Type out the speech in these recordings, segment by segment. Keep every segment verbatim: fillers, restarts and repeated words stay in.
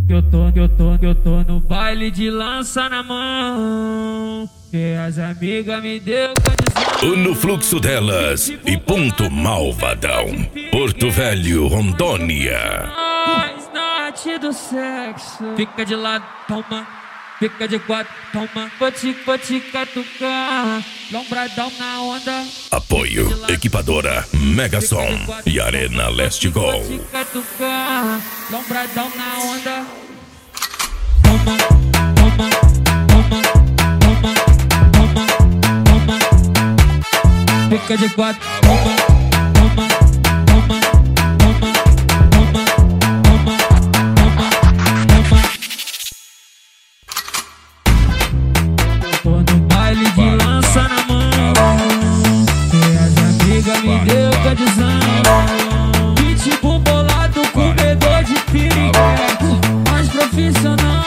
Que eu tô, que eu tô, que eu tô no baile de lança na mão. Que as amigas me deu condição. No fluxo delas e ponto Malvadão, Porto Velho, Rondônia. Norte do sexo. Fica de lado, toma. Fica de quatro, toma. Vou te, vou te catucar. Lombradão na onda. Apoio Equipadora Megasom e Arena Leste Gol. Vou te catucar. Lombradão na onda. Toma, toma, toma, toma, toma, toma. Fica de quatro, toma, toma, toma, toma, toma, toma, toma, toma. Tô no baile de lança na mão. E as amigas me deu condição. Pitbull bolado, comedor de piriguete. Mais profissional.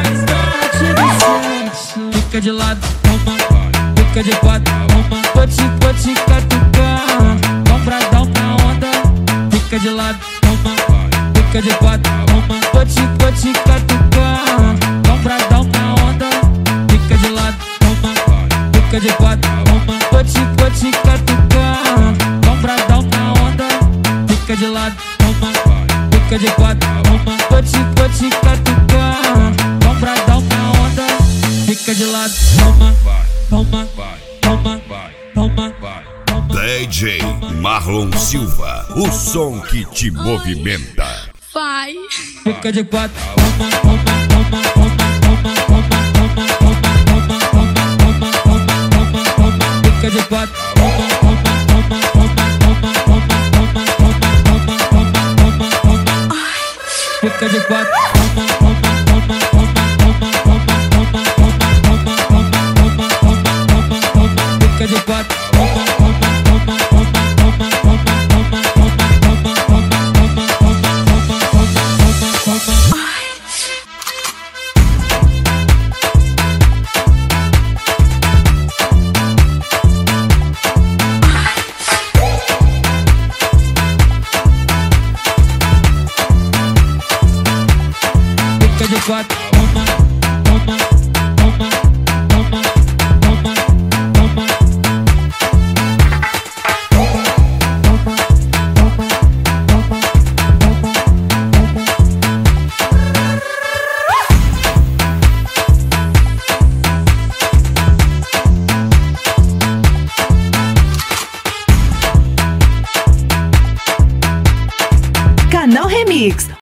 Fica de lado, toma. Fica de quatro, toma. Vou te, vou te catucar. Lombradão na onda. Fica de lado, toma. Fica de quatro, toma. Vou te, vou te catucar. Lombradão na onda. Fica de lado, toma. Fica de quatro, toma. Vou te, vou te catucar. Lombradão na onda. Fica de lado, toma. Fica de quatro, toma. Vou te, vou te catucar. Lombradão na onda. Fica de lado, toma, toma, toma, toma, toma. D J Marlon Silva, o som que te movimenta. Vai. Fica de quatro, toma, toma, toma, toma, toma, toma, toma, toma, toma, toma, toma, toma, toma. Fica de quatro, toma, toma, toma, toma, toma, toma, toma, toma, toma, toma, toma, toma. Fica de quatro, toma, toma, toma, toma, toma, toma, toma, toma, toma, toma, toma, toma, toma. Fica de quatro, toma, toma, toma, toma, toma, toma, toma, toma, toma, toma, toma, toma, toma, toma, toma. Fica de quatro.